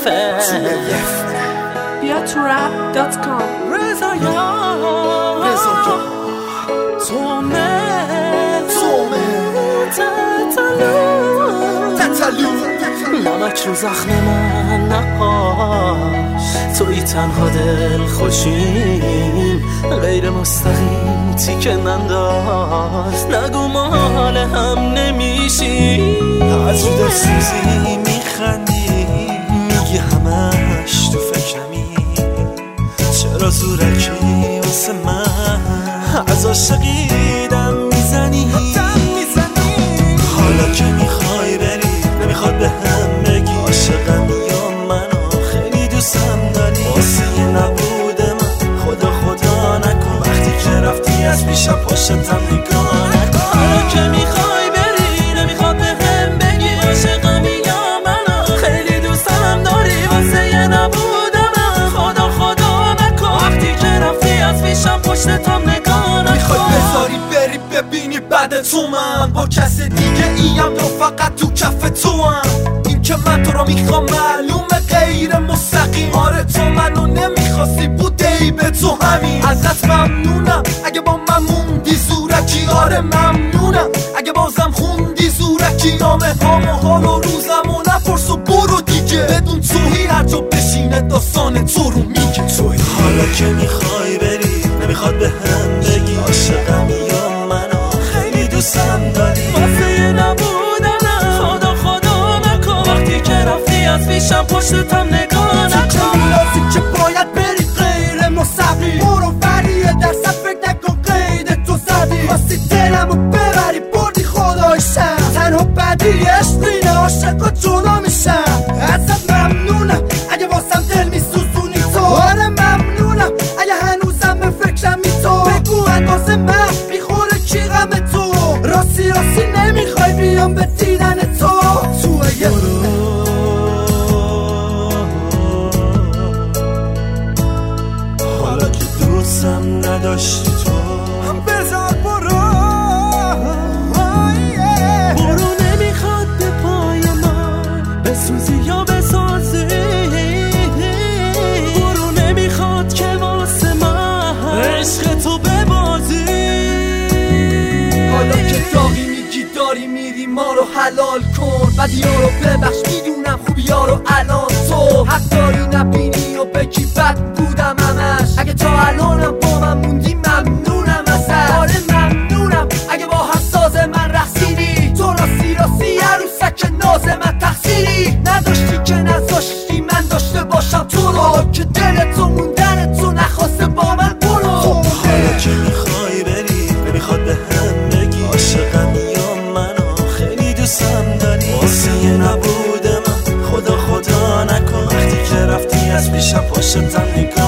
بیا تو rap.com رضا تتلو نمک رو زخم من نهاش، توی تنها دل خوشیم غیر مستقیم تیکه ننداز، نگو ما حال هم نمیشیم. از رو دلسوزی میخندی میگی همش تو فکرمی، چرا زورکی واسه من از عاشقیدم میزنی؟ حالا که میخوای بری نمیخواد به هم بگی عاشقم یا منو خیلی دوستم داری، واسه نبود من خدا نکن، وقتی که رفتی از پیشم پشتم نگاه نکن. حالا که میخوای بری نمیخواد به هم بگی عاشقم یا منو خیلی دوستم داری، واسه نبود من خدا نکن، وقتی که رفتی از پیشم پشتم نگاه نکن. میخوای بذاری بری ببینی بعد تو من با کس دیگه ایم یا فقط تو کف تو هم؟ این که من تو رو میخوام معلومه غیر مستقیم، آره تو منو نمیخواستی بوده ای به تو همین. ازت ممنونم اگه با من موندی زورکی، آره ممنونم اگه بازم خوندی زورکی، نامه هامو حال و روزمو نپرس و برو دیگه، بدون توهی هر جا بشینه داستان تو رو میگه. توی حالا که میخوای بری نمیخواد به هم بگی عاشقم یا منو خیلی دوستم داری، واسه نبودم خدا نکن، وقتی که رفتی از پیشم پشتم نگاه نکن. لازی که باید بری غیر مستقیم، برو وریه درصد فکر نکن قید تو زدی، خواستی دلمو ببری بردی خدایشم، تنها بدی عشقینه عاشقا جدا میشم. ازت ممنونم اگه واسم دل میسوزونی تو، آره ممنونم اگه هنوزم به فکرمی تو، بگو اندازه من بیخوره کی غم تو، راستی نمیخوای بیام به دیدن تو. توی حالا که دوستم نداشتی تو بذار برو نمیخواد به پای من بسوزی یا بسازی، برو نمیخواد که واسه من عشق تو ببازی. حالا که داغی میگی داری میری ما رو حلال کن، بدیا رو ببخش میدونم خوبیا رو الان تو حق داری نبینی و بگی بد بودم همش، اگه تا الانم با من موندی ممنونم ازت، آره ممنونم اگه با هم ساز من رقصیدی، تو راستی عروسک ناز من تقصیری نداشتی که نذاشتی من داشته باشم تو رو، که دل تو موندن تو نخواسته با من برو. حالا که میخوای بری نمیخواد به هم بگی عاشقم یا منو خیلی دوستم داری، واسه نبود من خدا نکن، وقتی که رفتی از پیشم پشتم نگاه